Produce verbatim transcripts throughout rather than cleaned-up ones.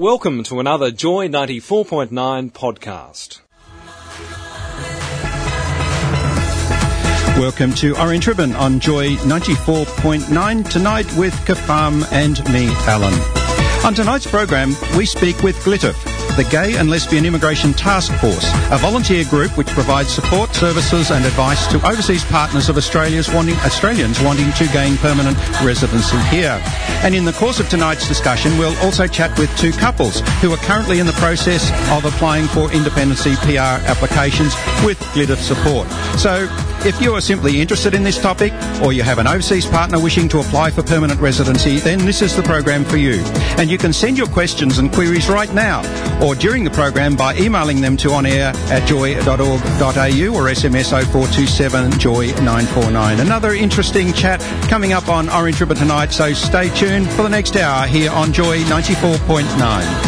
Welcome to another Joy ninety-four point nine podcast. Welcome to Orange Ribbon on Joy ninety-four point nine, tonight with Kafam and me, Alan. On tonight's program, we speak with Glitter, the Gay and Lesbian Immigration Task Force, a volunteer group which provides support, services and advice to overseas partners of Australia's wanting, Australians wanting to gain permanent residency here. And in the course of tonight's discussion, we'll also chat with two couples who are currently in the process of applying for independency P R applications with Glitter support. So, if you are simply interested in this topic, or you have an overseas partner wishing to apply for permanent residency, then this is the program for you. And you can send your questions and queries right now, or during the program by emailing them to onair at joy dot org dot a u or S M S oh four two seven joy nine four nine. Another interesting chat coming up on Orange Ribbon tonight, so stay tuned for the next hour here on Joy ninety-four point nine.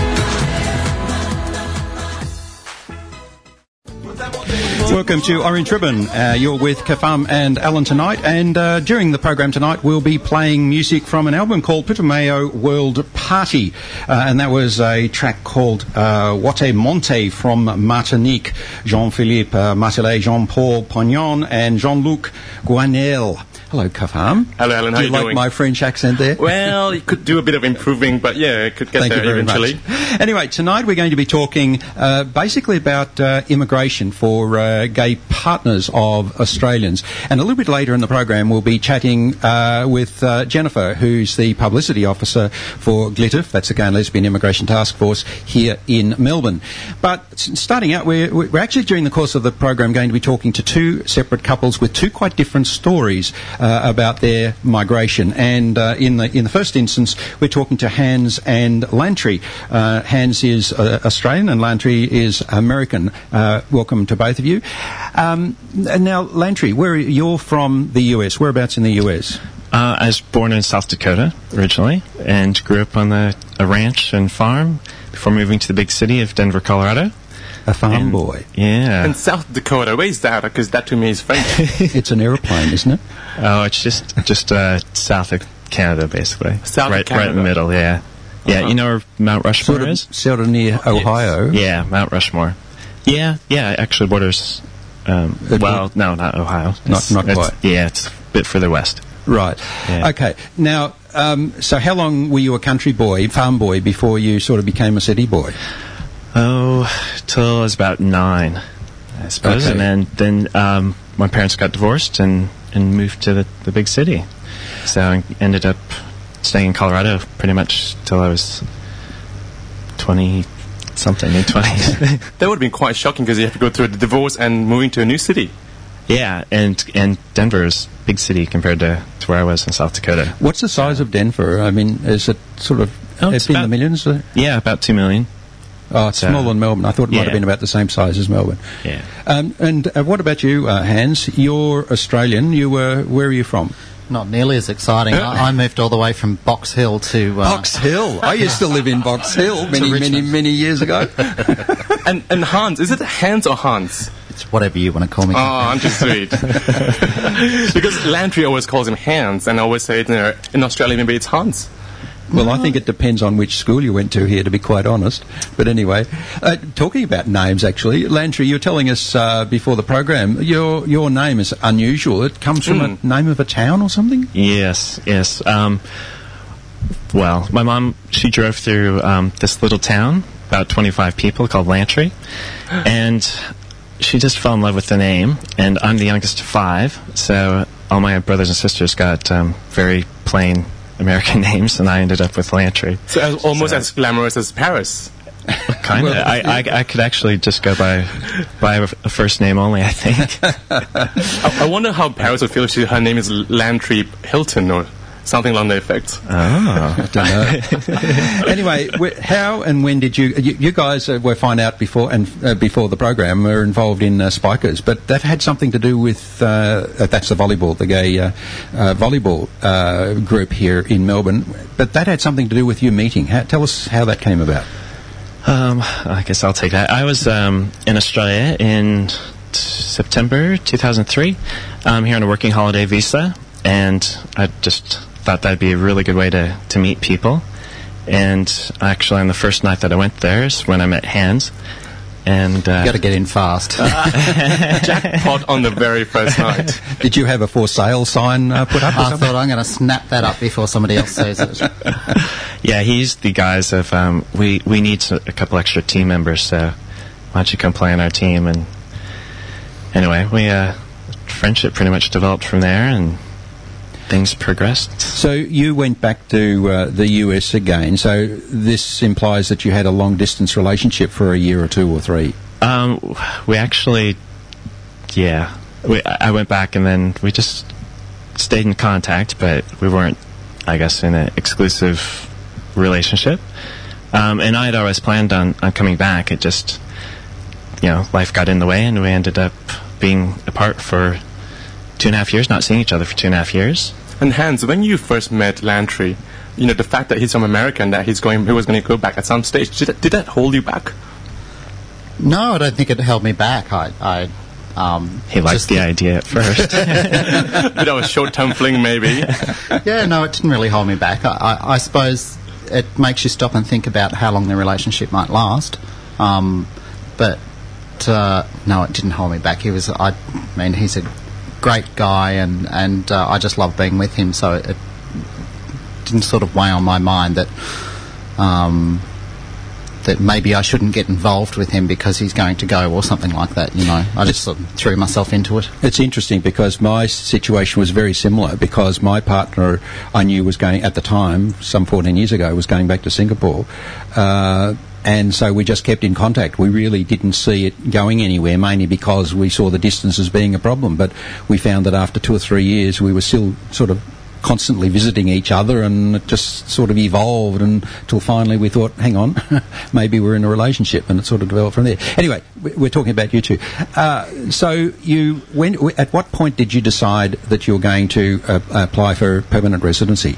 Welcome to Orange Ribbon. Uh, you're with Kafam and Alan tonight, and uh, during the program tonight we'll be playing music from an album called Putumayo World Party, uh, and that was a track called uh, Wate Monte from Martinique. Jean-Philippe uh, Martelet, Jean-Paul Pognon and Jean-Luc Guanel. Hello, Kafam. Hello, Alan. How do you, you like doing? My French accent there? Well, you could do a bit of improving, but yeah, it could get Thank there you very eventually. Much. Anyway, tonight we're going to be talking uh, basically about uh, immigration for uh, gay partners of Australians. And a little bit later in the program we'll be chatting uh, with uh, Jennifer, who's the publicity officer for GLITF, that's the Gay and Lesbian Immigration Task Force here in Melbourne. But s- starting out, we're, we're actually during the course of the program going to be talking to two separate couples with two quite different stories uh, about their migration. And uh, in the in the first instance, we're talking to Hans and Lantry. Uh, Hans is uh, Australian and Lantry is American. Uh, welcome to both of you. Um, and now, Lantry, where you're from the U S? Whereabouts in the U S? Uh, I was born in South Dakota originally and grew up on the, a ranch and farm before moving to the big city of Denver, Colorado. A farm and, boy. Yeah. And South Dakota, where's that? Because that to me is French. It's an aeroplane, isn't it? Oh, it's just just uh, south of Canada, basically. South right, of Canada. Right in the middle, yeah. Yeah, Uh-huh. you know where Mount Rushmore Sort of, is? sort of near Ohio. Yeah, Mount Rushmore. Yeah, yeah, it actually borders... Um, It well, no, not Ohio. Not- It's- not it's- quite. Yeah, it's a bit further west. Right. Yeah. Okay. Now, um, so how long were you a country boy, farm boy, before you sort of became a city boy? Oh, till I was about nine, I suppose. Okay. And then, then um, my parents got divorced and, and moved to the, the big city. So I ended up staying in Colorado pretty much till I was twenty-something, mid-twenties. That would have been quite shocking because you have to go through the divorce and moving to a new city. Yeah, and and Denver is a big city compared to, to where I was in South Dakota. What's the size of Denver? I mean, is it sort of Oh, it's it's in the about- millions? Uh, Yeah, about two million. Oh, it's So- smaller than Melbourne. I thought it might Yeah. have been about the same size as Melbourne. Yeah. Um, and uh, what about you, uh, Hans? You're Australian. You were. Where are you from? Not nearly as exciting. I, I moved all the way from Box Hill to... Uh, Box Hill. I used to live in Box Hill many, many, Richmond. many years ago. And and Hans, is it Hans or Hans? It's whatever you want to call me. Oh, I'm just sweet. Because Lantry always calls him Hans, and I always say it in, uh, in Australia maybe it's Hans. Well, I think it depends on which school you went to here, to be quite honest. But anyway, uh, talking about names, actually, Lantry, you were telling us uh, before the program, your your name is unusual. It comes from Mm. a name of a town or something? Yes, yes. Um, well, my mom, she drove through um, this little town, about twenty-five people, called Lantry, and she just fell in love with the name, and I'm the youngest of five, so all my brothers and sisters got um, very plain American names, and I ended up with Lantry. So as, almost So- as glamorous as Paris. Kind of. Well, I, I, I could actually just go by by a a first name only, I think. I, I wonder how Paris would feel if she, her name is Lantry Hilton or something along the effect. Oh. I don't know. Anyway, wh- how and when did you... You, you guys, uh, we find out before and uh, before the program, were involved in uh, Spikers, but that had something to do with... Uh, uh, that's the volleyball, the gay uh, uh, volleyball uh, group here in Melbourne. But that had something to do with you meeting. How, tell us how that came about. Um, I guess I'll take that. I was um, in Australia in t- September two thousand three, um, here on a working holiday visa, and I just thought that'd be a really good way to, to meet people. And actually, on the first night that I went there is when I met Hans. And uh, You got to get in fast. Jackpot on the very first night. Did you have a for sale sign uh, put up or I something? thought I'm going to snap that up before somebody else sees it. yeah, he's the guys of um, we we need s- a couple extra team members, so why don't you come play on our team? And anyway, we uh, friendship pretty much developed from there, and things progressed. So you went back to uh, the U S again. So this implies that you had a long distance relationship for a year or two or three. Um, we actually, yeah, we, I I went back and then we just stayed in contact, but we weren't, I guess, in an exclusive relationship. Um, and I had always planned on, on coming back. It just, you know, life got in the way, and we ended up being apart for two and a half years, not seeing each other for two and a half years. And Hans, when you first met Lantry, you know, the fact that he's from America and that he's going, he was going to go back at some stage, did that, did that hold you back? No, I don't think it held me back. I, I um, He liked just- the idea at first. Bit of a short-term fling, maybe. Yeah, no, it didn't really hold me back. I, I, I suppose it makes you stop and think about how long the relationship might last. Um, but uh, no, it didn't hold me back. He was, I mean, he's a great guy, and and uh, I just love being with him. So it didn't sort of weigh on my mind that um, that maybe I shouldn't get involved with him because he's going to go or something like that. You know, I just sort of threw myself into it. It's interesting because my situation was very similar, because my partner I knew was going, at the time, some fourteen years ago, was going back to Singapore. Uh, and so we just kept in contact. We really didn't see it going anywhere, mainly because we saw the distance as being a problem. But we found that after two or three years, we were still sort of constantly visiting each other, and it just sort of evolved until finally we thought, hang on, maybe we're in a relationship, and it sort of developed from there. Anyway, we- we're talking about you two. Uh, so you, when, at what point did you decide that you were going to uh, apply for permanent residency?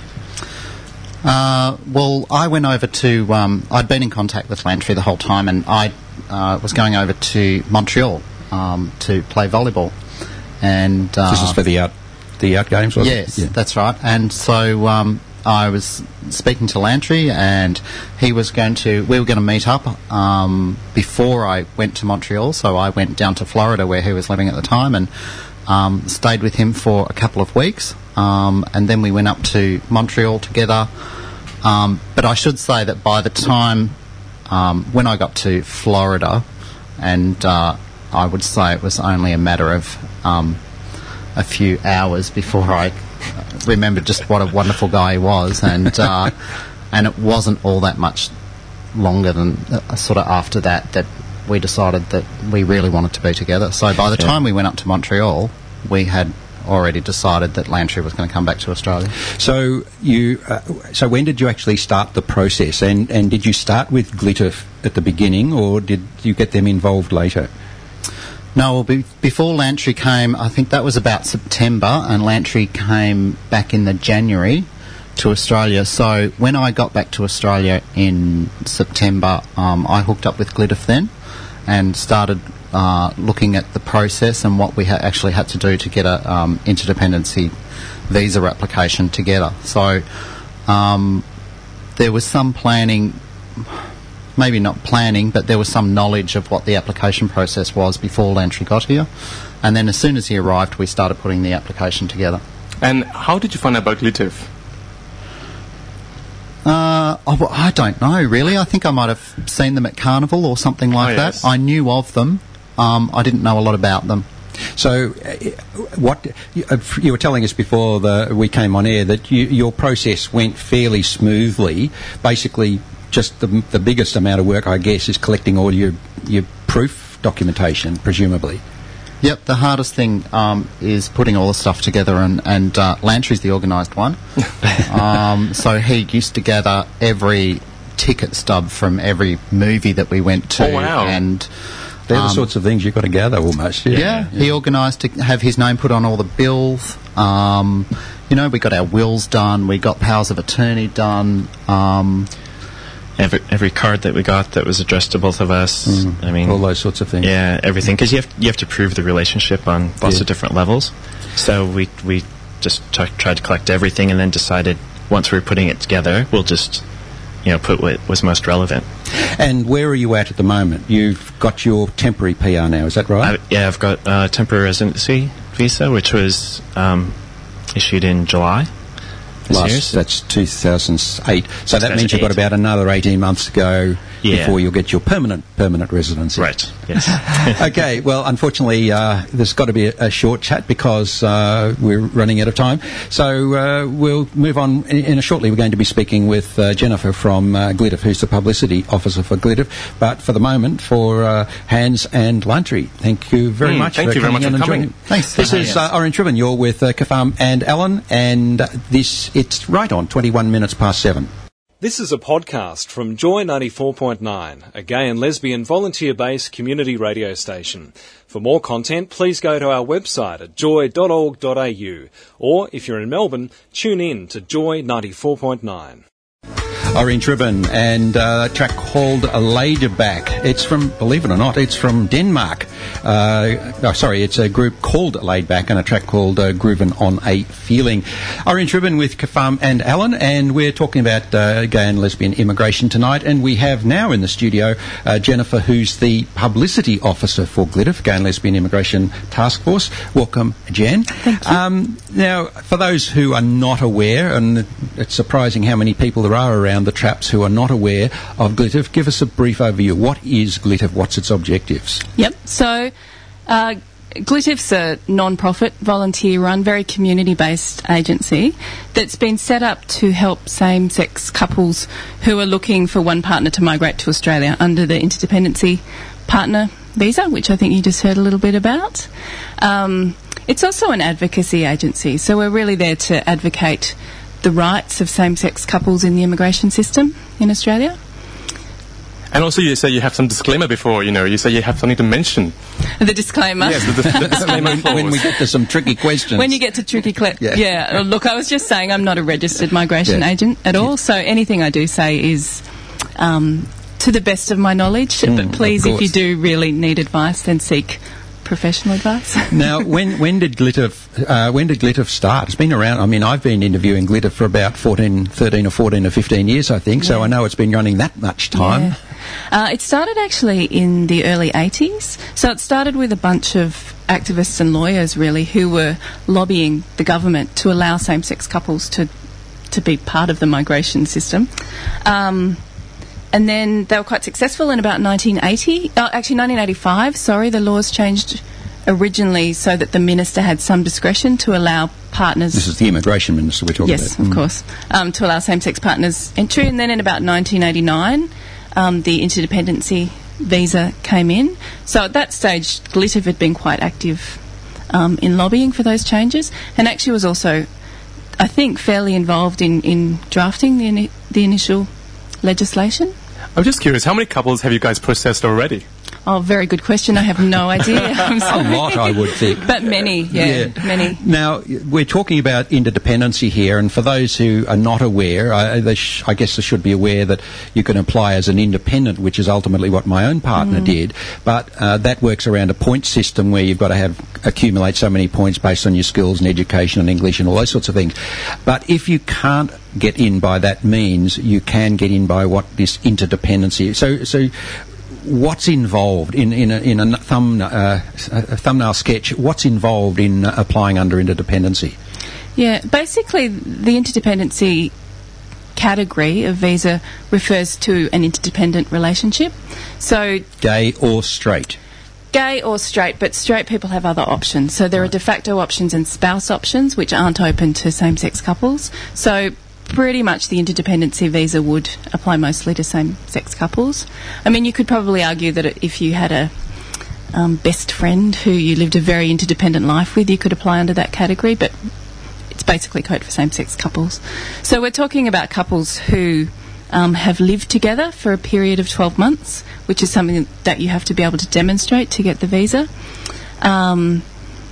Uh, well, I went over to. Um, I'd been in contact with Lantry the whole time, and I uh, was going over to Montreal um, to play volleyball. And uh, This is for the out, the out games, wasn't yes, it? Yeah. that's right. And so um, I was speaking to Lantry, and he was going to. We were going to meet up um, before I went to Montreal. So I went down to Florida, where he was living at the time, and um, stayed with him for a couple of weeks. Um, and then we went up to Montreal together. Um, but I should say that by the time um, when I got to Florida, and uh, I would say it was only a matter of um, a few hours before I remembered just what a wonderful guy he was, and uh, and it wasn't all that much longer than uh, sort of after that that we decided that we really wanted to be together. So by the Yeah. time we went up to Montreal, we had already decided that Lantry was going to come back to Australia. So you, uh, so when did you actually start the process, and, and did you start with Glitter at the beginning, or did you get them involved later? No, well, be- before Lantry came, I think that was about September, and Lantry came back in the January to Australia. So when I got back to Australia in September, um, I hooked up with Glitter then and started uh, looking at the process and what we ha- actually had to do to get a um, interdependency visa application together. So um, there was some planning, maybe not planning, but there was some knowledge of what the application process was before Lantry got here. And then as soon as he arrived, we started putting the application together. And how did you find out about Glitif? Uh, oh, well, I don't know, really. I think I might have seen them at Carnival or something like Oh, yes. that. I knew of them. Um, I didn't know a lot about them. So, uh, what you, uh, you were telling us before the, we came on air that you, your process went fairly smoothly. Basically, just the, the biggest amount of work, I guess, is collecting all your your proof documentation, presumably. Yep, the hardest thing um, is putting all the stuff together, and, and uh, Lantry's the organised one. um, so he used to gather every ticket stub from every movie that we went to. Oh, wow. And They're the Um, sorts of things you've got to gather almost. yeah, he organised to have his name put on all the bills. Um, you know, we got our wills done, we got powers of attorney done. Um, Every every card that we got that was addressed to both of us. I mean, all those sorts of things. yeah, everything, because you have you have to prove the relationship on lots Yeah. of different levels. So we we just t- tried to collect everything, and then decided once we were putting it together, we'll just you know, put what was most relevant. And where are you at at the moment? You've got your temporary P R now, is that right? I, yeah, I've got a temporary residency visa, which was um, issued in July. Last, that's two thousand eight. So that means you've got about another eighteen months to go yeah. before you'll get your permanent permanent residency. Right, yes. Okay, well, unfortunately, uh, there's got to be a, a short chat because uh, we're running out of time. So uh, we'll move on in, in a shortly. We're going to be speaking with uh, Jennifer from uh, Glitif, who's the publicity officer for Glitif. But for the moment, for uh, Hans and Lantry, thank you very mm, much thank for you very coming much in for and coming. Thanks. This is uh, Orange Ribbon. You're with uh, Kafam and Alan, and this it's right on twenty-one minutes past seven. This is a podcast from Joy ninety-four point nine, a gay and lesbian volunteer-based community radio station. For more content, please go to our website at joy dot org dot a u, or if you're in Melbourne, tune in to Joy ninety-four point nine. Orange Ribbon and uh, a track called Laidback. It's from, believe it or not, it's from Denmark. Uh, oh, sorry, it's a group called Laidback and a track called uh, Grooven on a Feeling. Orange Ribbon with Kafam and Alan, and we're talking about uh, gay and lesbian immigration tonight, and we have now in the studio uh, Jennifer, who's the publicity officer for Glitif, Gay and Lesbian Immigration Task Force. Welcome, Jen. Thank you. Um, now, for those who are not aware, and it's surprising how many people there are around the traps who are not aware of Glitif, give us a brief overview. What is Glitif? What's its objectives? Yep. So, uh, Glitif's a non-profit, volunteer-run, very community-based agency that's been set up to help same-sex couples who are looking for one partner to migrate to Australia under the interdependency partner visa, which I think you just heard a little bit about. Um, it's also an advocacy agency, so we're really there to advocate the rights of same-sex couples in the immigration system in Australia. And also you say you have some disclaimer before, you know, you say you have something to mention. The disclaimer. Yes, the, the disclaimer clause. When we get to some tricky questions. When you get to tricky questions. Yeah. yeah. Look, I was just saying I'm not a registered migration Yeah. agent at all, so anything I do say is um, to the best of my knowledge. Mm, but please, of if you course. do really need advice, then seek professional advice. Now, when when did Glitif uh, when did Glitif start? It's been around. I mean, I've been interviewing Glitif for about fourteen, thirteen, or fourteen or fifteen years, I think. So Yeah. I know it's been running that much time. Yeah. Uh, it started actually in the early eighties. So it started with a bunch of activists and lawyers, really, who were lobbying the government to allow same-sex couples to to be part of the migration system. Um, and then they were quite successful in about nineteen eighty. Oh, actually, nineteen eighty-five, sorry, the laws changed originally so that the minister had some discretion to allow partners... This is the immigration minister we're talking Yes, about. of course. Um, to allow same-sex partners entry. And then in about nineteen eighty-nine, um, the interdependency visa came in. So at that stage, Glitif had been quite active um, in lobbying for those changes, and actually was also, I think, fairly involved in, in drafting the, ini- the initial legislation. I'm just curious, how many couples have you guys processed already? Oh, very good question. I have no idea. I'm A sorry. lot, I would think. But many, yeah, many. Now, we're talking about interdependency here, and for those who are not aware, I, they sh- I guess they should be aware that you can apply as an independent, which is ultimately what my own partner Mm. did, but uh, that works around a point system where you've got to have accumulate so many points based on your skills and education and English and all those sorts of things. But if you can't get in by that means, you can get in by what this interdependency. So, so. What's involved in in a, in a, thumb, uh, a thumbnail sketch? What's involved in uh, applying under interdependency? Yeah, basically the interdependency category of visa refers to an interdependent relationship. So Gay or straight? gay or straight, but straight people have other options. So there are de facto options and spouse options, which aren't open to same-sex couples. So pretty much the interdependency visa would apply mostly to same-sex couples. I mean, you could probably argue that if you had a um, best friend who you lived a very interdependent life with, you could apply under that category, but it's basically code for same-sex couples. So we're talking about couples who um, have lived together for a period of twelve months, which is something that you have to be able to demonstrate to get the visa. Um,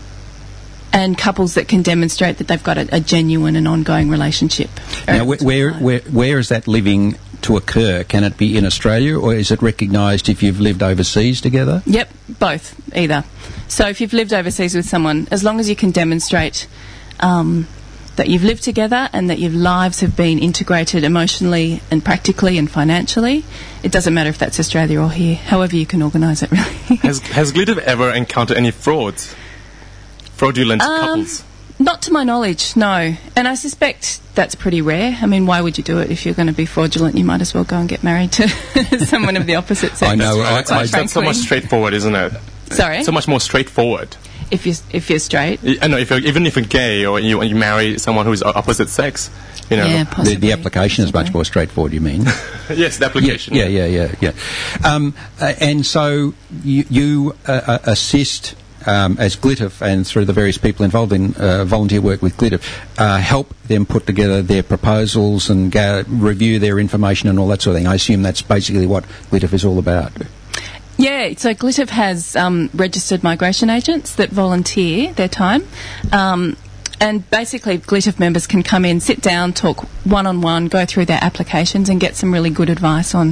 and couples that can demonstrate that they've got a, a genuine and ongoing relationship. Now, where, where where where is that living to occur? Can it be in Australia, or is it recognised if you've lived overseas together? Yep, both, either. So if you've lived overseas with someone, as long as you can demonstrate um, that you've lived together and that your lives have been integrated emotionally and practically and financially. It doesn't matter if that's Australia or here, however you can organise it, really. has, has Glitif ever encountered any frauds? Fraudulent Um, couples? Not to my knowledge, no. And I suspect that's pretty rare. I mean, why would you do it if you're going to be fraudulent? You might as well go and get married to someone of the opposite sex. I know, I- That's, I- that's, that's so much straightforward, isn't it? Sorry? So much more straightforward. If you're, if you're straight. I know, if you're, even if you're gay or you, you marry someone who's opposite sex, you know. Yeah, The, possibly. the application is much Possibly. more straightforward, you mean? Yes, the application. Yeah, yeah, yeah, yeah. Um, uh, and so you, you uh, uh, assist um, as Glitif and through the various people involved in uh, volunteer work with Glitif, uh, help them put together their proposals and go, review their information and all that sort of thing. I assume that's basically what Glitif is all about. Yeah, so Glitif has um, registered migration agents that volunteer their time. Um, and basically, Glitif members can come in, sit down, talk one-on-one, go through their applications and get some really good advice on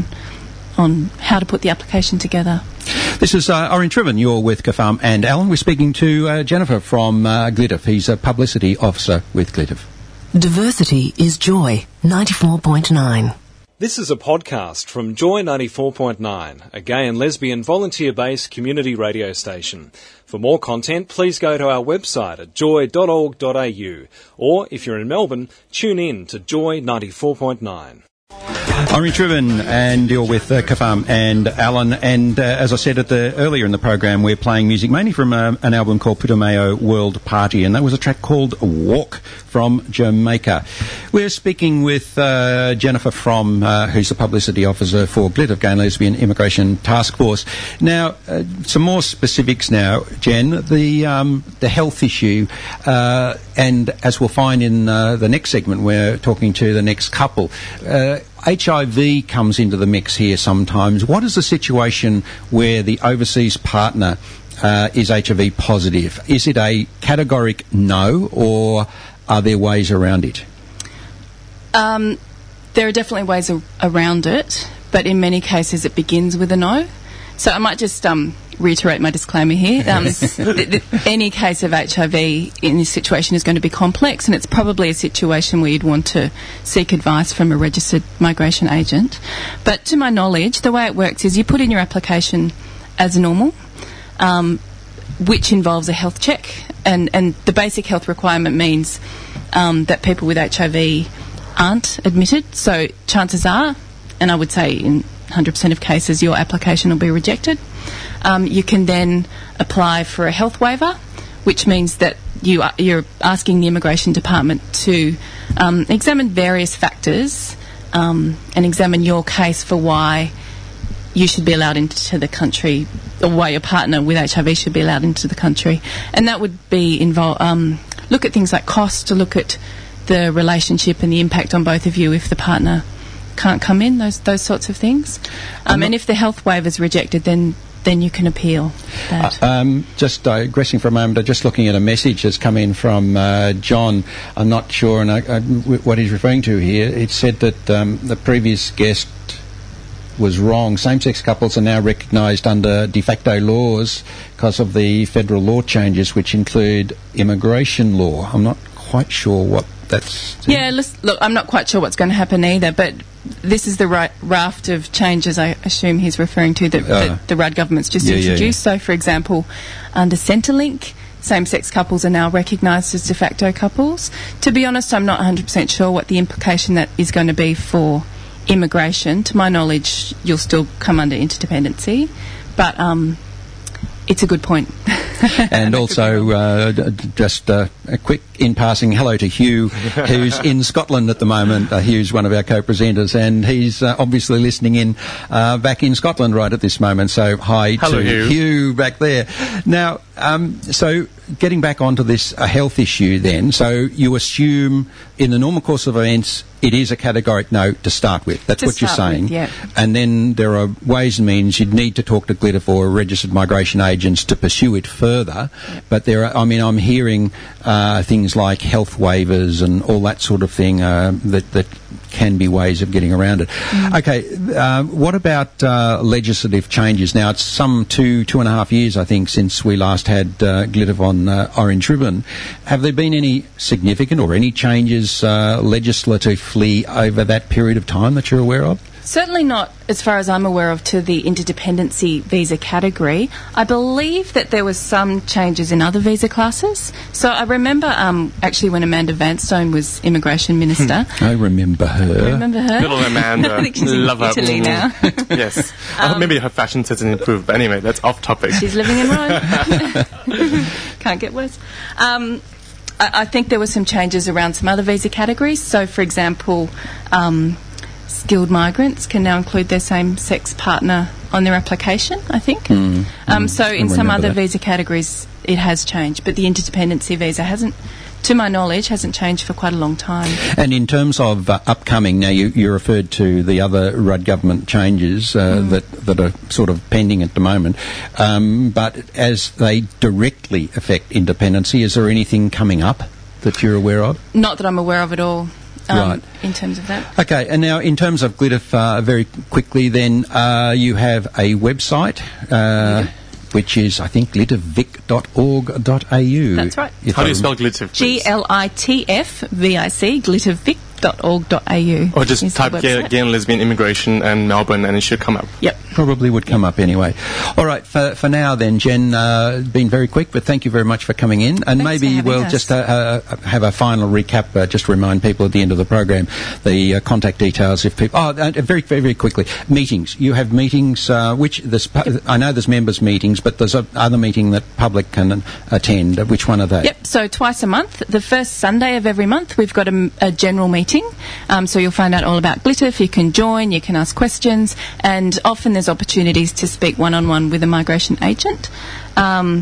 on how to put the application together. This is uh, Orange Ribbon. You're with Kafam and Alan. We're speaking to uh, Jennifer from uh, Glitif. He's a publicity officer with Glitif. Diversity is joy. ninety-four point nine. This is a podcast from Joy ninety-four point nine, a gay and lesbian volunteer-based community radio station. For more content, please go to our website at joy dot org dot a u, or if you're in Melbourne, tune in to Joy ninety-four point nine. Orange Ribbon, and you're with uh, Kafam and Alan. And uh, as I said at the earlier in the program, we're playing music mainly from uh, an album called Putumayo World Party, and that was a track called Walk from Jamaica. We're speaking with uh, Jennifer from, uh, who's the publicity officer for Glitif, Gay and Lesbian Immigration Task Force. Now, uh, some more specifics now, Jen. The um, the health issue, uh, and as we'll find in uh, the next segment, we're talking to the next couple. Uh, H I V comes into the mix here sometimes. What is the situation where the overseas partner uh, is H I V positive? Is it a categoric no, or are there ways around it? Um, there are definitely ways a- around it, but in many cases it begins with a no. So I might just um, reiterate my disclaimer here. Um, th- th- any case of H I V in this situation is going to be complex, and it's probably a situation where you'd want to seek advice from a registered migration agent. But to my knowledge, the way it works is you put in your application as normal, um, which involves a health check, and, and the basic health requirement means um, that people with H I V aren't admitted. So chances are, and I would say in one hundred percent of cases, your application will be rejected. Um, you can then apply for a health waiver, which means that you are, you're asking the Immigration Department to um, examine various factors um, and examine your case for why you should be allowed into the country, or why your partner with H I V should be allowed into the country. And that would be involve um, look at things like cost, to look at the relationship and the impact on both of you if the partner can't come in, those those sorts of things. Um, and if the health waiver is rejected, then then you can appeal that. Uh, um, just digressing for a moment, uh, just looking at a message that's come in from uh, John. I'm not sure and I, I, w- what he's referring to here. It said that um, the previous guest was wrong. Same-sex couples are now recognised under de facto laws because of the federal law changes, which include immigration law. I'm not quite sure what that's... Yeah, lis- look, I'm not quite sure what's going to happen either, but this is the right raft of changes I assume he's referring to that, Uh, that the Rudd government's just yeah, yeah, introduced. So, for example, under Centrelink, same-sex couples are now recognised as de facto couples. To be honest, I'm not one hundred percent sure what the implication that is going to be for immigration. To my knowledge, you'll still come under interdependency, but um, it's a good point. And also, uh, d- d- just uh, a quick in passing hello to Hugh, who's in Scotland at the moment. Uh, Hugh's one of our co-presenters, and he's uh, obviously listening in uh, back in Scotland right at this moment. So hi Hello, to Hugh. Hugh back there. Now, um, so getting back onto this uh, health issue then, so you assume in the normal course of events it is a categoric no to start with. That's To what you're start saying. with, yeah. And then there are ways and means you'd need to talk to Glitif or registered migration agents to pursue it further. But there are, I mean, I'm hearing uh, things like health waivers and all that sort of thing uh, that, that can be ways of getting around it. Mm. Okay, uh, what about uh, legislative changes? Now, it's some two, two and a half years, I think, since we last had uh, Glitter on uh, Orange Ribbon. Have there been any significant or any changes uh, legislatively over that period of time that you're aware of? Certainly not, as far as I'm aware of, to the interdependency visa category. I believe that there was some changes in other visa classes. So I remember um, actually when Amanda Vanstone was Immigration Minister. I remember her. Remember her? Little Amanda. I think she's Love in Italy her. now. Yes. Um, oh, maybe her fashion hasn't improved, but anyway, that's off topic. She's living in Rome. Can't get worse. Um, I, I think there were some changes around some other visa categories. So, for example, um, skilled migrants can now include their same-sex partner on their application, I think. Mm, um, mm, so in some other that. visa categories it has changed, but the interdependency visa hasn't, to my knowledge, hasn't changed for quite a long time. And in terms of uh, upcoming, now you, you referred to the other Rudd government changes uh, mm. that, that are sort of pending at the moment, um, but as they directly affect independency, is there anything coming up that you're aware of? Not that I'm aware of at all. Um, right. In terms of that. Okay, and now in terms of Glitter, uh, very quickly then, uh, you have a website, uh, yeah. which is, I think, glitter vic dot org dot a u. That's right. How do you spell Glitter? G L I T F V I C, glitter vic dot org dot a u. Or just type gay, gay and lesbian immigration and Melbourne and it should come up. Yep. Probably would come up anyway. All right, for, for now then, Jen, uh, been very quick, but thank you very much for coming in. And Thanks maybe we'll us. just uh, uh, have a final recap, uh, just to remind people at the end of the program, the uh, contact details if people... Oh, uh, very, very, very quickly. Meetings. You have meetings, uh, which... This, yep. I know there's members' meetings, but there's a other meeting that public can attend. Which one are they? Yep, so twice a month. The first Sunday of every month, we've got a, a general meeting. Um, so you'll find out all about Glitter. If you can join, you can ask questions, and often there's opportunities to speak one-on-one with a migration agent. Um,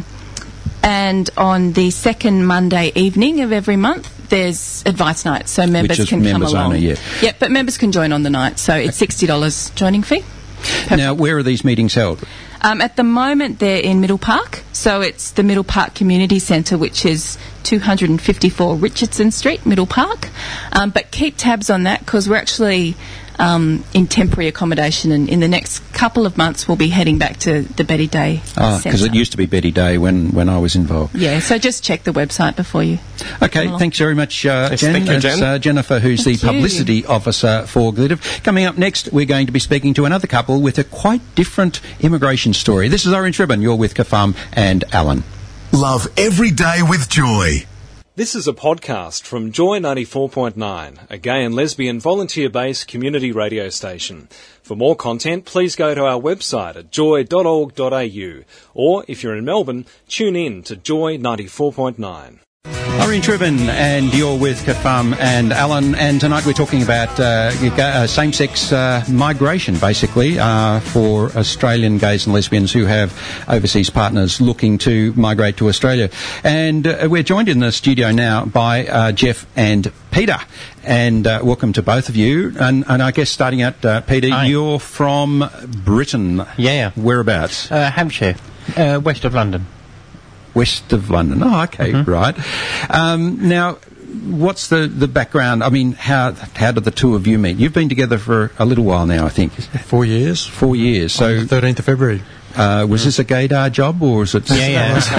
and on the second Monday evening of every month, there's advice night, so members Which is can members come along. Only, yeah. Yep, but members can join on the night, so it's sixty dollars joining fee. Perfect. Now, where are these meetings held? Um, at the moment, they're in Middle Park, so it's the Middle Park Community Centre, which is two fifty-four Richardson Street, Middle Park. Um, but keep tabs on that because we're actually um, in temporary accommodation, and in the next couple of months we'll be heading back to the Betty Day Oh, because it used to be Betty Day when, when I was involved. Yeah, so just check the website before you... Okay, thanks very much, uh, yes, Jen. Thank you, Jen. It's uh, Jennifer, who's thank the you. publicity officer for Glitter. Coming up next, we're going to be speaking to another couple with a quite different immigration story. This is Orange Ribbon. You're with Kafam and Alan. Love every day with Joy. This is a podcast from Joy ninety-four point nine, a gay and lesbian volunteer-based community radio station. For more content, please go to our website at joy dot org dot a u, or if you're in Melbourne, tune in to Joy ninety-four point nine. Orange Ribbon, and you're with Kafam and Alan, and tonight we're talking about uh, uh, same-sex uh, migration, basically, uh, for Australian gays and lesbians who have overseas partners looking to migrate to Australia. And uh, we're joined in the studio now by uh, Jeff and Peter, and uh, welcome to both of you. And, and I guess starting out, uh, Peter, Hi. You're from Britain. Yeah. Whereabouts? Uh, Hampshire, uh, west of London. West of London. Oh, okay, mm-hmm. right. Um, now, what's the, the background? I mean, how how did the two of you meet? You've been together for a little while now, I think. Four years. Four years. So on the thirteenth of February. Uh, was this a gaydar job, or is it? Yeah,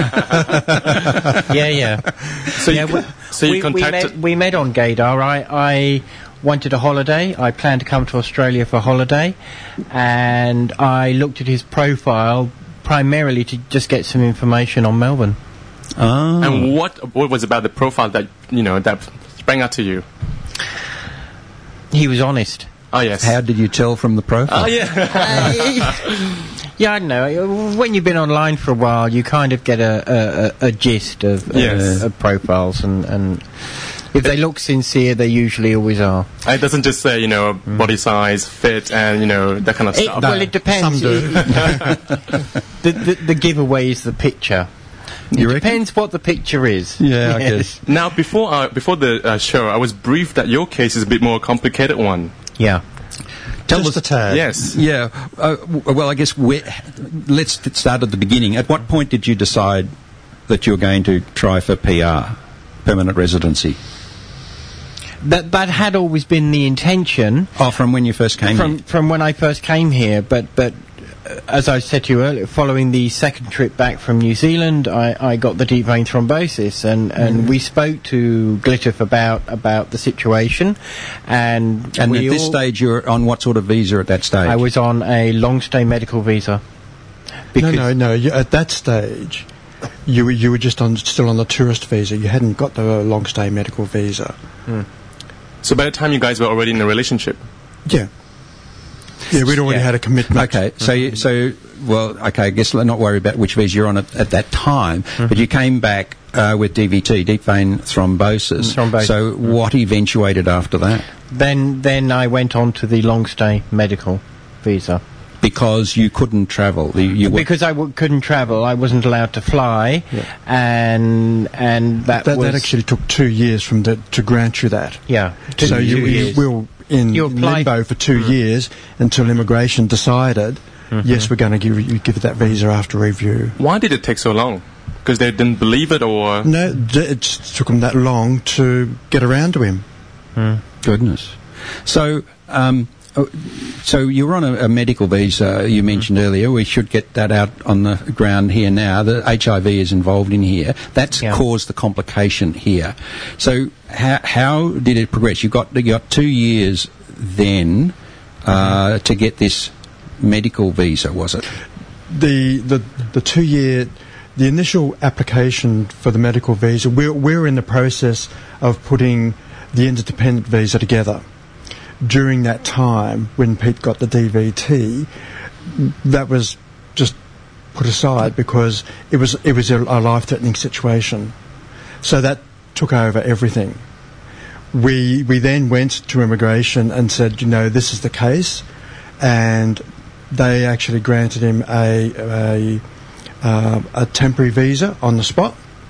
yeah, yeah, yeah. So yeah, you, we, so you we, contacted... we, met, we met on gaydar. I, I wanted a holiday. I planned to come to Australia for a holiday, and I looked at his profile primarily to just get some information on Melbourne. Oh. And what what was about the profile that you know that sprang out to you? He was honest. Oh yes. How did you tell from the profile? Oh yeah. Yeah, I don't know. When you've been online for a while, you kind of get a a, a gist of, yes. uh, of profiles, and, and if they look sincere, they usually always are. It doesn't just say you know mm. body size, fit, and you know that kind of it, stuff. Well, it depends. Some do. the, the the giveaway is the picture. You it reckon? depends what the picture is. Yeah, I guess. Now, before uh, before the uh, show, I was briefed that your case is a bit more complicated one. Yeah. Tell Just us a tad. Yes. Yeah. Uh, w- well, I guess we're, let's start at the beginning. At what point did you decide that you were going to try for P R, permanent residency? that that had always been the intention. Oh, from when you first came from here? from when I first came here, but but. As I said to you earlier, following the second trip back from New Zealand, I, I got the deep vein thrombosis, and, and mm. we spoke to Glittoff about about the situation, and and we at this all, stage, you're on what sort of visa at that stage? I was on a long stay medical visa. No, no, no. You, at that stage, you were you were just on still on the tourist visa. You hadn't got the long stay medical visa. Mm. So by the time you guys were already in a relationship, yeah. Yeah, we'd already yeah. had a commitment. Okay, so you, so well, okay. I guess let's not worry about which visa you're on at, at that time. Mm-hmm. But you came back uh, with D V T, deep vein thrombosis. Thrombosis. So mm-hmm. what eventuated after that? Then, then I went on to the long stay medical visa because you couldn't travel. You, you because I w- couldn't travel. I wasn't allowed to fly, yeah. and and that that, was that actually took two years from the, to grant you that. Yeah, two, so you, you will. in limbo for two mm. years until immigration decided, mm-hmm. yes, we're going to give you give it that visa after review. Why did it take so long? Because they didn't believe it, or no, it just took them that long to get around to him. Mm. Goodness. So, um, so you were on a, a medical visa. You mentioned mm. earlier. We should get that out on the ground here now. The H I V is involved in here. That's yeah. caused the complication here. So, how how did it progress? You got you got two years then uh, mm-hmm. to get this medical visa, was it? The the the two year. The initial application for the medical visa, we're, we're in the process of putting the interdependent visa together. During that time, when Pete got the D V T, that was just put aside because it was it was a, a life-threatening situation. So that took over everything. We we then went to immigration and said, you know, this is the case, and they actually granted him a a, uh, a temporary visa on the spot,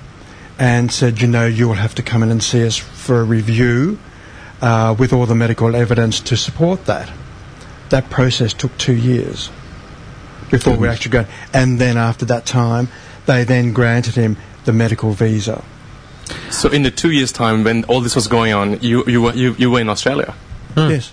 and said, you know, you will have to come in and see us for a review. Uh, with all the medical evidence to support that. That process took two years before mm-hmm. we actually got... And then after that time, they then granted him the medical visa. So in the two years' time when all this was going on, you you were, you, you were in Australia? Hmm. Yes.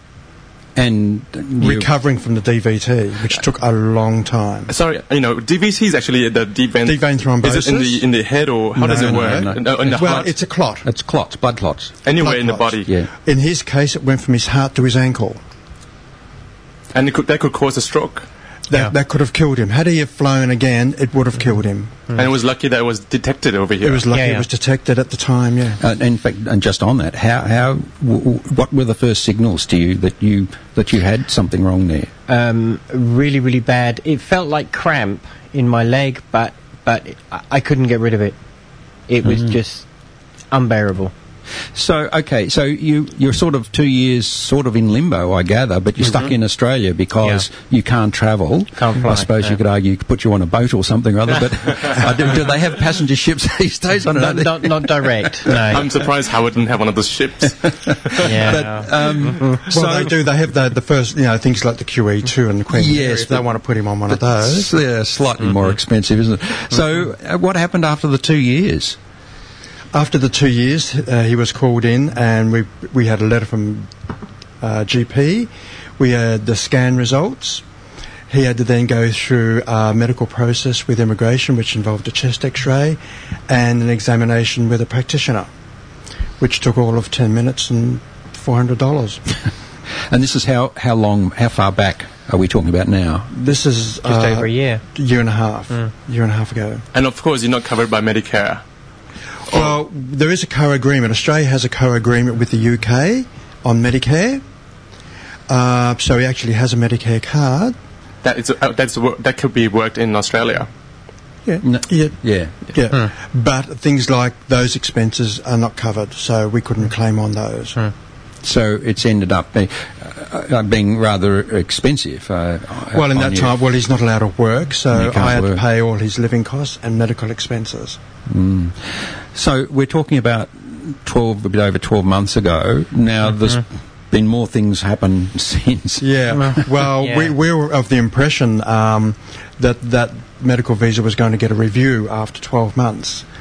And recovering from the D V T, which took a long time. Sorry, you know, D V T is actually the deep vein... Deep vein thrombosis. Is it in the, in the head, or how no, does it no, work? No, no. In the well, heart? it's a clot. It's clots, blood clots. Anywhere blood in clots. the body? Yeah. In his case, it went from his heart to his ankle. And it could, that could cause a stroke? That, yeah. that could have killed him. Had he have flown again, it would have killed him. Mm. And it was lucky that it was detected over here. It was lucky yeah, yeah. it was detected at the time, yeah. Uh, in fact, and just on that, how how w- w- what were the first signals to you that you that you had something wrong there? Um, really, really bad. It felt like cramp in my leg, but but I, I couldn't get rid of it. It was mm. just unbearable. So, okay, so you, you're sort of two years sort of in limbo, I gather, but you're mm-hmm. stuck in Australia because yeah. you can't travel. Can't fly. I suppose yeah. you could argue you could put you on a boat or something or other, but uh, do, do they have passenger ships these days? I don't not, know. Not, not direct, no. I'm surprised Howard didn't have one of those ships. yeah. But, um, well, so they do. They have the, the first, you know, things like the Q E two and the Queen Mary. Yes, if they want to put him on one of those. Yeah, slightly mm-hmm. more expensive, isn't it? Mm-hmm. So, uh, what happened after the two years? After the two years, uh, he was called in, and we we had a letter from uh, G P. We had the scan results. He had to then go through a medical process with immigration, which involved a chest X-ray and an examination with a practitioner, which took all of ten minutes and four hundred dollars. And this is how, how long, how far back are we talking about now? This is just uh, over a year, year and a half, mm. year and a half ago. And of course, you're not covered by Medicare. Well, there is a co-agreement. Australia has a co-agreement with the U K on Medicare. Uh, so he actually has a Medicare card. That is uh, that's that could be worked in Australia. Yeah, no. yeah, yeah. yeah. Hmm. But things like those expenses are not covered, so we couldn't claim on those. Hmm. So it's ended up being, uh, being rather expensive. Uh, well, in that time, well, he's not allowed to work, so I had work. to pay all his living costs and medical expenses. Mm. So we're talking about twelve, a bit over twelve months ago. Now mm-hmm. there's been more things happen since. Yeah. Well, yeah. we we were of the impression um, that that medical visa was going to get a review after twelve months.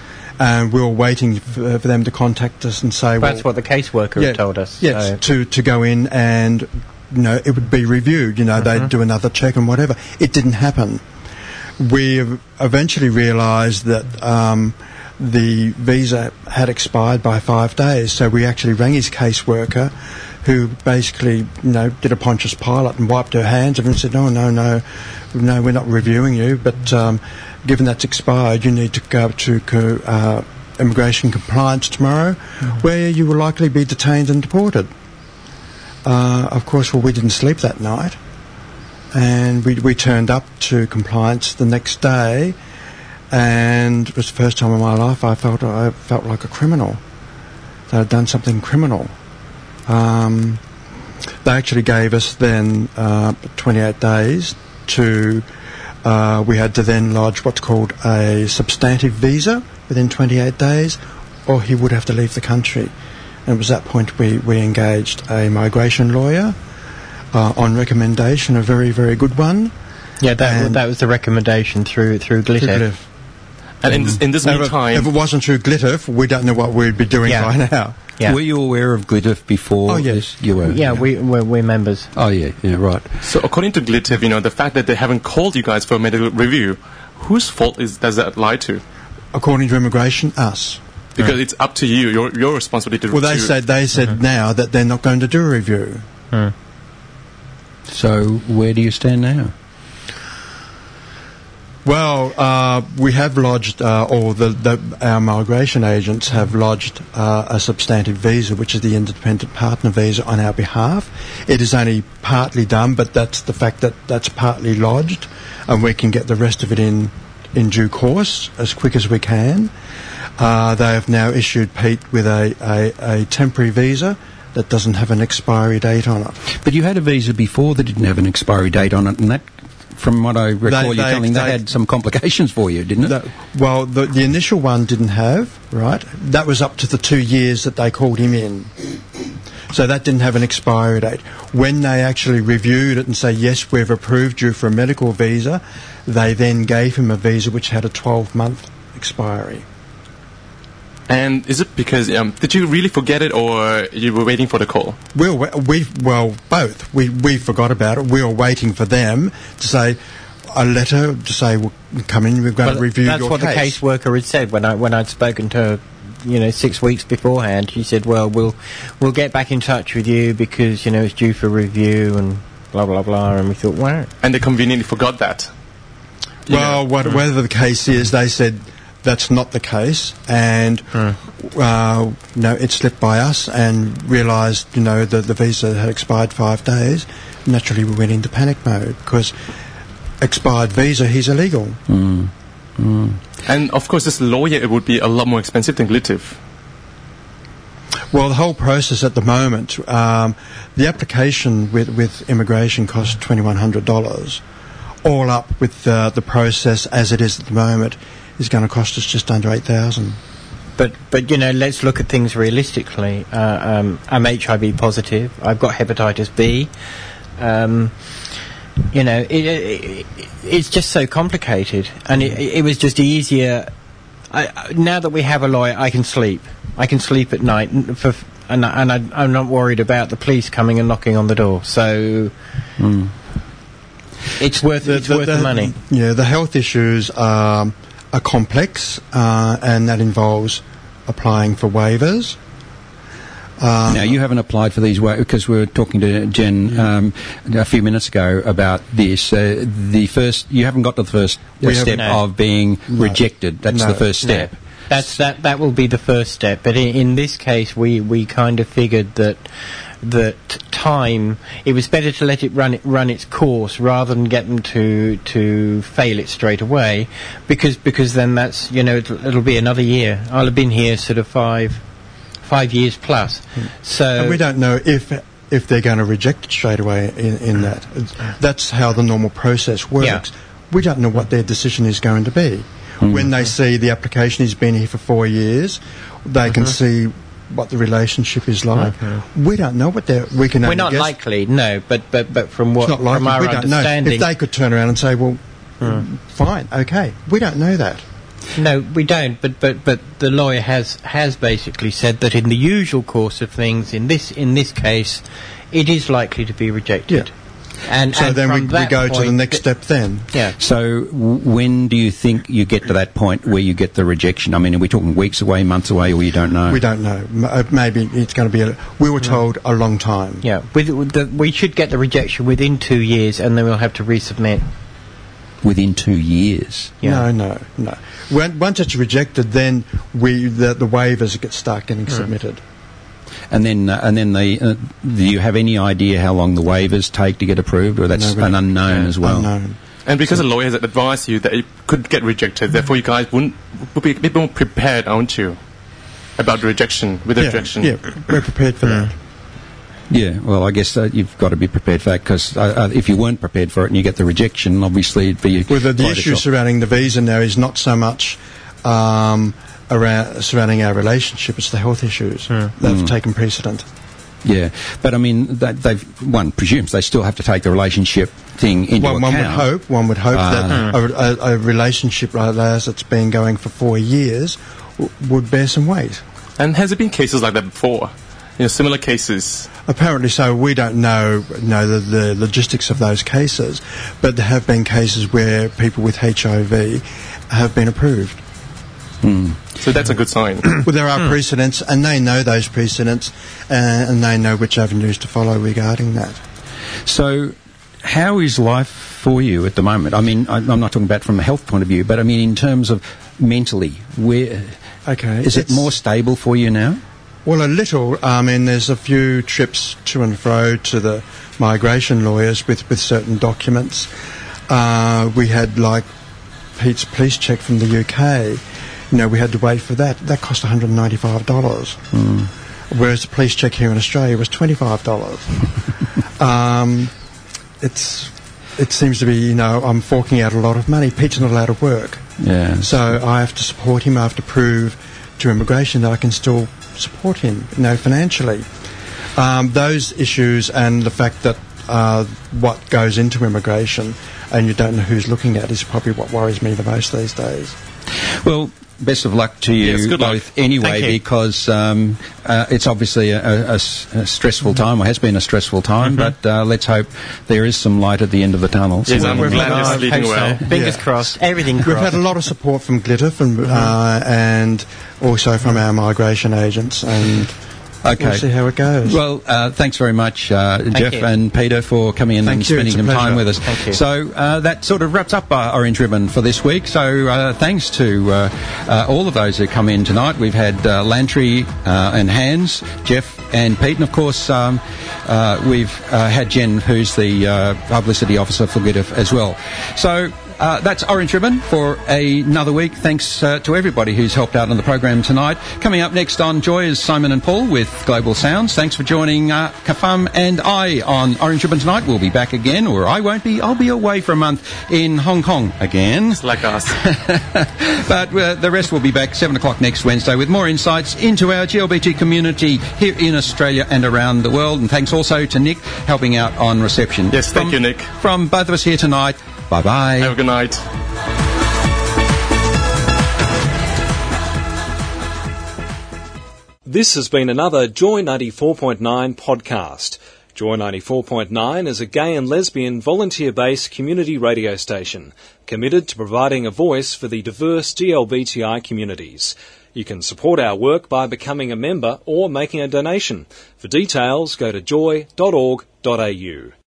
and we were waiting for, for them to contact us and say, That's well, what the caseworker yeah, had told us. Yes, so. to, to go in and, you know, it would be reviewed. You know, Mm-hmm. they'd do another check and whatever. It didn't happen. We eventually realised that um, the visa had expired by five days, so we actually rang his caseworker, who basically, you know, did a Pontius Pilate and wiped her hands of it and said, no, no, no, no, we're not reviewing you, but um, given that's expired, you need to go to co- uh, immigration compliance tomorrow, mm-hmm. where you will likely be detained and deported. Uh, of course, well, we didn't sleep that night. And we we turned up to compliance the next day, and it was the first time in my life I felt I felt like a criminal. That I'd done something criminal. Um, they actually gave us then uh, twenty-eight days to. Uh, we had to then lodge what's called a substantive visa within twenty-eight days, or he would have to leave the country. And it was at that point we we engaged a migration lawyer. Uh, on recommendation, a very, very good one. Yeah, that w- that was the recommendation through through Glitter. And in this, in this If it- meantime, if it wasn't through Glitter, we don't know what we'd be doing Yeah. by now. Yeah. Were you aware of Glitter before Oh, yes. this? You were? Yeah, we we're, we're members. Oh, yeah, yeah, right. so according to Glitter, you know, the fact that they haven't called you guys for a medical review, whose fault is does that lie to? According to immigration, us. Because it's up to you, your your responsibility to. Well, they to- said they said now that they're not going to do a review. So where do you stand now? Well, uh, we have lodged, uh, or the, the, our migration agents have lodged uh, a substantive visa, which is the independent partner visa, on our behalf. It is only partly done, but that's the fact that that's partly lodged, and we can get the rest of it in in due course as quick as we can. Uh, they have now issued Pete with a, a, a temporary visa that doesn't have an expiry date on it. But you had a visa before that didn't have an expiry date on it, and that, from what I recall you they- telling, that they- had some complications for you, didn't it? That, well, the, the initial one didn't have, right? That was up to the two years that they called him in. So that didn't have an expiry date. When they actually reviewed it and say, yes, we've approved you for a medical visa, they then gave him a visa which had a twelve-month expiry. And is it because um, did you really forget it, or you were waiting for the call? We were, we well both. We we forgot about it. We were waiting for them to say a letter to say, well, come in. We're going Well, to review that's your what case. the caseworker had said when I when I'd spoken to her, you know, six weeks beforehand. She said, "Well, we'll we'll get back in touch with you because you know it's due for review and blah blah blah." And we thought, wow. And they conveniently forgot that. You Well, know. what, whatever the case is, they said that's not the case, and uh, no, it slipped by us, and realised, you know, that the visa had expired five days. Naturally, we went into panic mode because expired visa, he's illegal. Mm. Mm. And of course, this lawyer, it would be a lot more expensive than Glitiv. Well, the whole process at the moment, um, the application with, with immigration costs twenty-one hundred dollars. All up with uh, the process as it is at the moment is going to cost us just under eight thousand dollars. But but you know, let's look at things realistically. Uh, um, I'm H I V positive. I've got hepatitis B. Um, you know, it, it, it's just so complicated, and it, it was just easier. I, now that we have a lawyer, I can sleep. I can sleep at night, n- for, and, I- and I, I'm not worried about the police coming and knocking on the door. So Mm. it's worth it's worth the, money. Yeah, the health issues are, are complex, uh, and that involves applying for waivers. Um, Now, you haven't applied for these wa- because we were talking to Jen um, a few minutes ago about this. Uh, the first, you haven't got to the first uh, We step haven't. No. of being No. rejected. That's No. the first step. No. That's that. That will be the first step. But in, in this case, we, we kind of figured that that time it was better to let it run it run its course rather than get them to to fail it straight away, because because then that's you know it'll, it'll be another year. I'll have been here sort of five five years plus. So and we don't know if if they're going to reject it straight away in, in that. That's how the normal process works. Yeah. We don't know what their decision is going to be. When they see the application, he's been here for four years, they can see what the relationship is like. We don't know what they're... We can we're only not guess. likely, no. But but but from what It's not likely. from our We don't know. understanding, If they could turn around and say, well, fine, okay. We don't know that. No, we don't. But but but the lawyer has has basically said that in the usual course of things, in this in this case, it is likely to be rejected. Yeah. And so and then we, from we that go to the point next th- step then. Yeah. So w- when do you think you get to that point where you get the rejection? I mean, are we talking weeks away, months away, or you don't know? We don't know. M- uh, maybe it's going to be. A, we were told a long time. Yeah. With, with the, we should get the rejection within two years, and then we'll have to resubmit. Within two years? No, no, no. When, once it's rejected, then we the, the waivers get start getting mm. submitted. And then, uh, and then the, uh, do you have any idea how long the waivers take to get approved, or that's no, an unknown yeah, as well? Unknown. And because so, the lawyer has advised you that it could get rejected, therefore you guys wouldn't would be a bit more prepared, aren't you, about the rejection, with the yeah, rejection? Yeah, we're prepared for yeah. that. Yeah, well, I guess uh, you've got to be prepared for that, because uh, uh, if you weren't prepared for it and you get the rejection, obviously it'd be well, the, the quite a issue shock. surrounding the visa now is not so much um, around surrounding our relationship; it's the health issues mm. that have Mm. taken precedent. Yeah, but I mean, they, they've one presumes they still have to take the relationship thing into one, account. one would hope. One would hope Uh, that a, a, a relationship like that that's been going for four years w- would bear some weight. And has there been cases like that before? You know, similar cases. Apparently so. We don't know know the, the logistics of those cases, but there have been cases where people with H I V have been approved. Mm. So that's a good sign. Well, there are precedents, and they know those precedents, uh, and they know which avenues to follow regarding that. So, how is life for you at the moment? I mean, I, I'm not talking about from a health point of view, but I mean in terms of mentally, where okay, is it more stable for you now? Well, a little. I mean, there's a few trips to and fro to the migration lawyers with, with certain documents. Uh, we had, like, Pete's police check from the U K. You know, we had to wait for that. That cost one hundred ninety-five dollars. Mm. Whereas the police check here in Australia was twenty-five dollars. um, it's, it seems to be, you know, I'm forking out a lot of money. Pete's not allowed to work. Yeah. So I have to support him. I have to prove to immigration that I can still support him, you know, financially. Um, those issues and the fact that uh, what goes into immigration and you don't know who's looking at is probably what worries me the most these days. Well, best of luck to you yes, good both luck. anyway, Thank you. because um, uh, it's obviously a, a, a s- a stressful time, or has been a stressful time, Mm-hmm. but uh, let's hope there is some light at the end of the tunnel. Yes, So I'm we'll- glad you're I sleeping hope well. so. Fingers Yeah. crossed. Everything We've crossed. had a lot of support from Glitter from, uh, and also from our migration agents, and Okay. we'll see how it goes. Well, uh, thanks very much, uh, Jeff you. and Peter, for coming in Thank and you. spending It's a some time pleasure. with us. Thank you. So uh, that sort of wraps up our Orange Ribbon for this week. So uh, thanks to uh, uh, all of those who come in tonight. We've had uh, Lantry uh, and Hans, Jeff and Pete, and of course um, uh, we've uh, had Jen, who's the uh, publicity officer for Glitter as well. So Uh, that's Orange Ribbon for another week. Thanks uh, to everybody who's helped out on the program tonight. Coming up next on Joy is Simon and Paul with Global Sounds. Thanks for joining uh, Kafam and I on Orange Ribbon tonight. We'll be back again, or I won't be. I'll be away for a month in Hong Kong again. It's like us. But uh, the rest will be back seven o'clock next Wednesday with more insights into our G L B T community here in Australia and around the world. And thanks also to Nick helping out on reception. Yes, thank From- you, Nick. From both of us here tonight. Bye-bye. Have a good night. This has been another Joy ninety-four point nine podcast. Joy ninety-four point nine is a gay and lesbian volunteer-based community radio station committed to providing a voice for the diverse G L B T I communities. You can support our work by becoming a member or making a donation. For details, go to joy dot org dot a u.